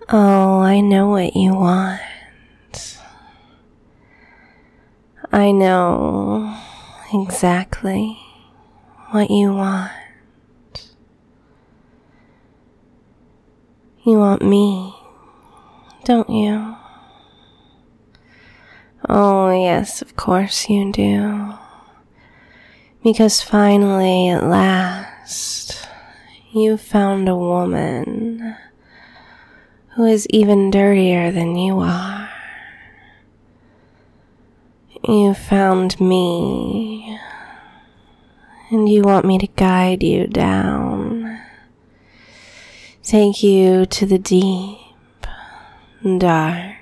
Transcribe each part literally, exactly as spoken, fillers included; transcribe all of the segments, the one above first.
Oh, I know what you want. I know exactly what you want. You want me, don't you? Oh, yes, of course you do. Because finally, at last, you found a woman who is even dirtier than you are. You found me, and you want me to guide you down, take you to the deep, dark,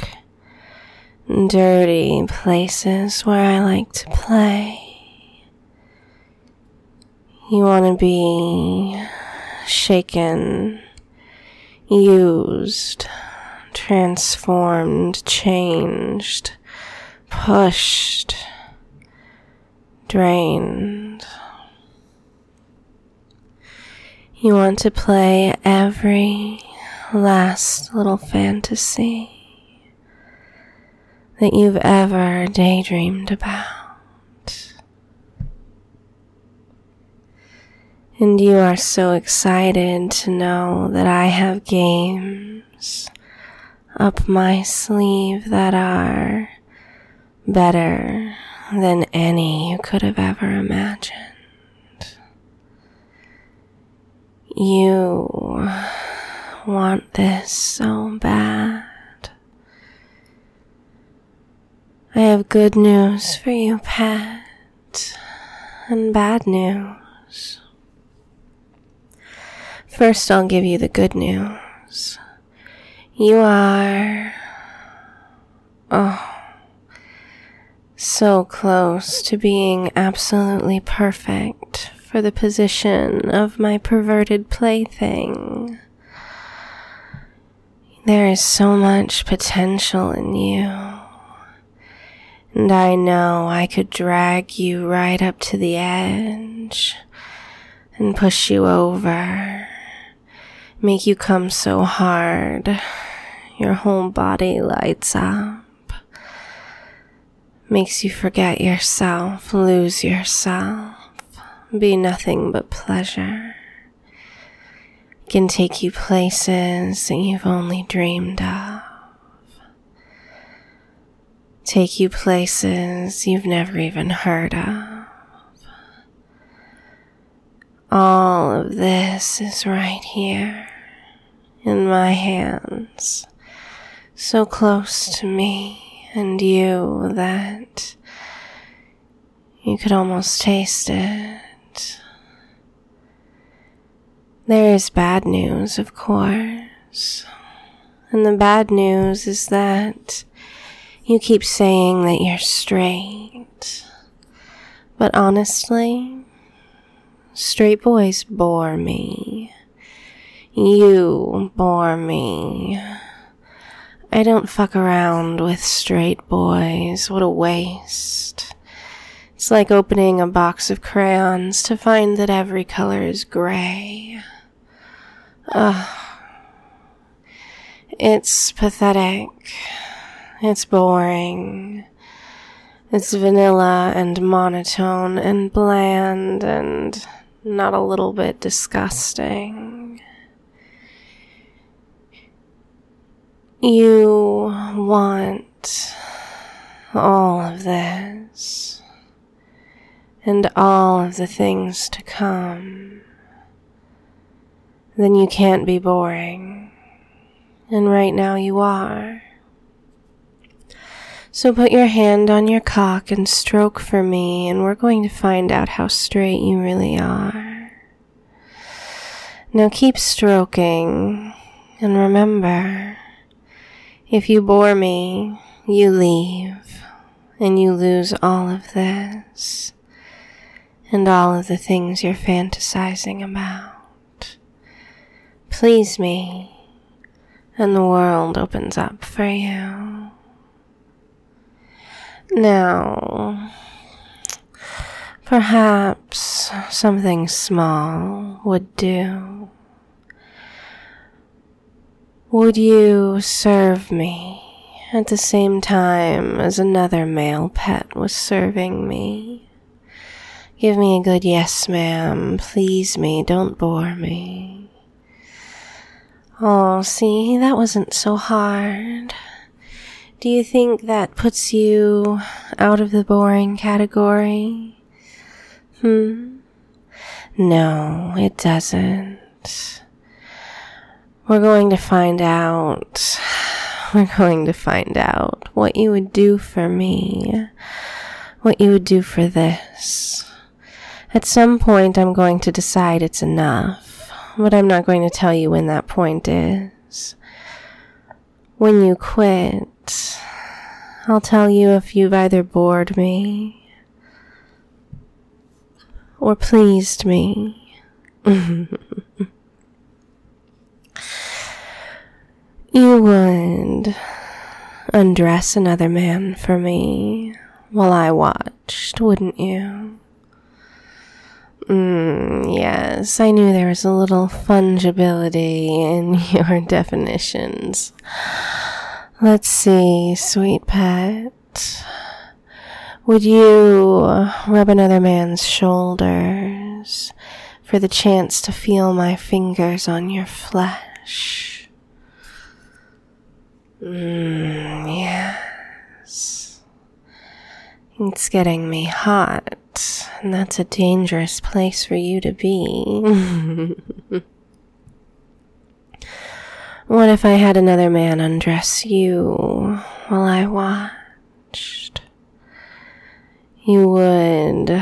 dirty places where I like to play. You want to be shaken, used, transformed, changed, pushed, drained. You want to play every last little fantasy that you've ever daydreamed about. And you are so excited to know that I have games up my sleeve that are better than any you could have ever imagined. You want this so bad. I have good news for you, pet, and bad news. First, I'll give you the good news. You are, oh, so close to being absolutely perfect for the position of my perverted plaything. There is so much potential in you, and I know I could drag you right up to the edge and push you over, make you come so hard your whole body lights up, makes you forget yourself, lose yourself, be nothing but pleasure. Can take you places that you've only dreamed of, take you places you've never even heard of. All of this is right here in my hands, so close to me and you that you could almost taste it. There is bad news, of course, and the bad news is that you keep saying that you're straight, but honestly, straight boys bore me. You bore me. I don't fuck around with straight boys. What a waste. It's like opening a box of crayons to find that every color is gray. Ugh. It's pathetic. It's boring. It's vanilla and monotone and bland and not a little bit disgusting. You want all of this and all of the things to come. Then you can't be boring. And right now you are. So put your hand on your cock and stroke for me, and we're going to find out how straight you really are. Now keep stroking, and remember, if you bore me, you leave, and you lose all of this, and all of the things you're fantasizing about. Please me, and the world opens up for you. Now, perhaps something small would do. Would you serve me at the same time as another male pet was serving me? Give me a good yes, ma'am. Please me, don't bore me. Oh, see, that wasn't so hard. Do you think that puts you out of the boring category? Hmm? No, it doesn't. We're going to find out. We're going to find out what you would do for me. What you would do for this. At some point, I'm going to decide it's enough, but I'm not going to tell you when that point is. When you quit, I'll tell you if you've either bored me or pleased me. You would undress another man for me while I watched, wouldn't you? Mm, yes, I knew there was a little fungibility in your definitions. Let's see, sweet pet. Would you rub another man's shoulders for the chance to feel my fingers on your flesh? Mm, yes. It's getting me hot, and that's a dangerous place for you to be. What if I had another man undress you while I watched? You would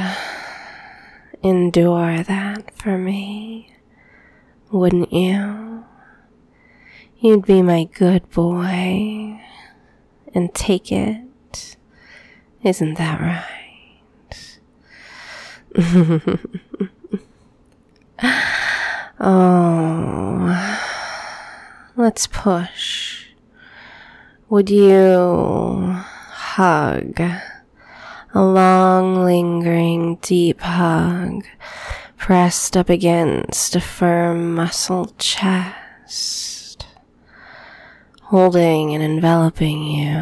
endure that for me, wouldn't you? You'd be my good boy and take it. Isn't that right? Oh, let's push. Would you hug? A long, lingering, deep hug pressed up against a firm, muscled chest, holding and enveloping you.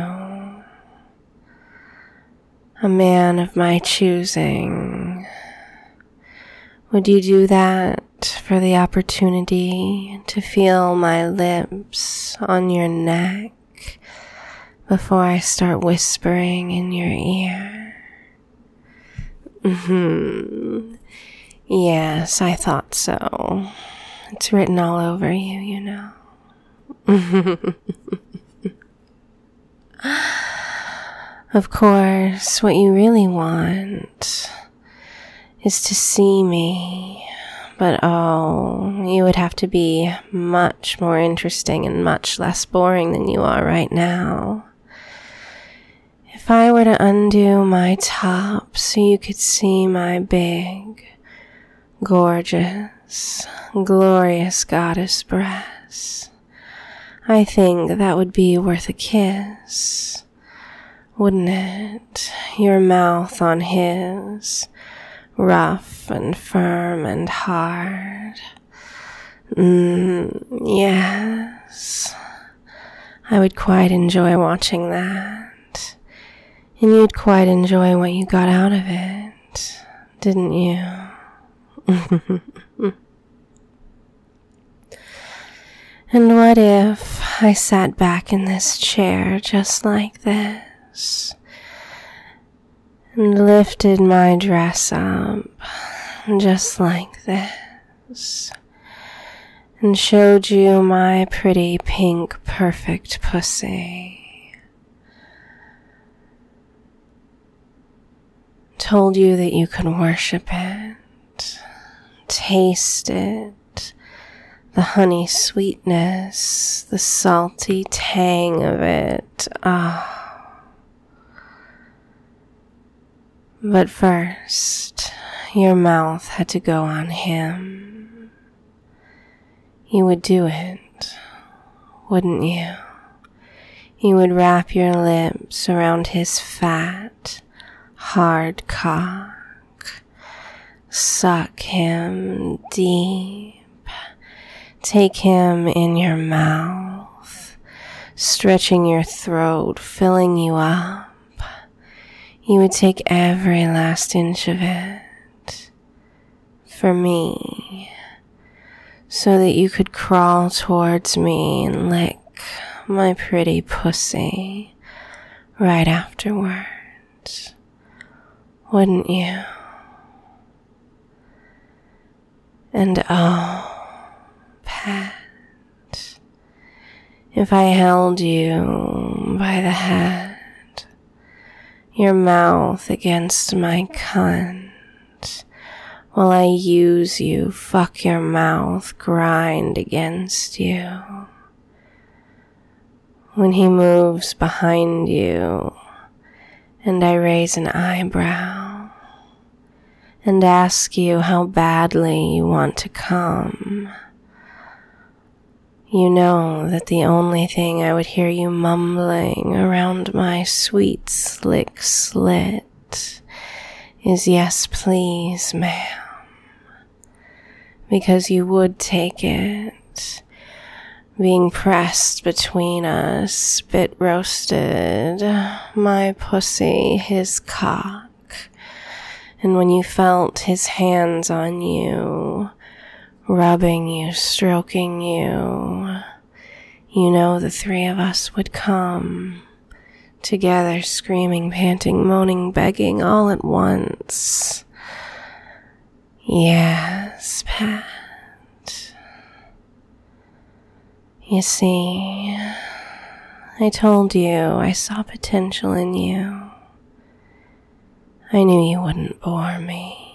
A man of my choosing. Would you do that for the opportunity to feel my lips on your neck before I start whispering in your ear? Mm-hmm. Yes, I thought so. It's written all over you, you know. Of course, what you really want is to see me, but oh, you would have to be much more interesting and much less boring than you are right now. If I were to undo my top so you could see my big, gorgeous, glorious goddess breasts, I think that would be worth a kiss, wouldn't it? Your mouth on his, rough and firm and hard. Mm, yes, I would quite enjoy watching that. And you'd quite enjoy what you got out of it, didn't you? And what if I sat back in this chair just like this, and lifted my dress up just like this, and showed you my pretty pink perfect pussy? Told you that you could worship it, taste it, the honey sweetness, the salty tang of it. Ah. But first, your mouth had to go on him. You would do it, wouldn't you? You would wrap your lips around his fat, hard cock, suck him deep, take him in your mouth, stretching your throat, filling you up. You would take every last inch of it for me, so that you could crawl towards me and lick my pretty pussy right afterwards. Wouldn't you? And oh, Pat, if I held you by the head, your mouth against my cunt, while I use you, fuck your mouth, grind against you. When he moves behind you, and I raise an eyebrow, and ask you how badly you want to come, you know that the only thing I would hear you mumbling around my sweet slick slit is yes please, ma'am. Because you would take it, being pressed between us, spit roasted, my pussy, his cock. And when you felt his hands on you, rubbing you, stroking you, you know the three of us would come together, screaming, panting, moaning, begging all at once. Yes, Pat. You see, I told you I saw potential in you. I knew you wouldn't bore me.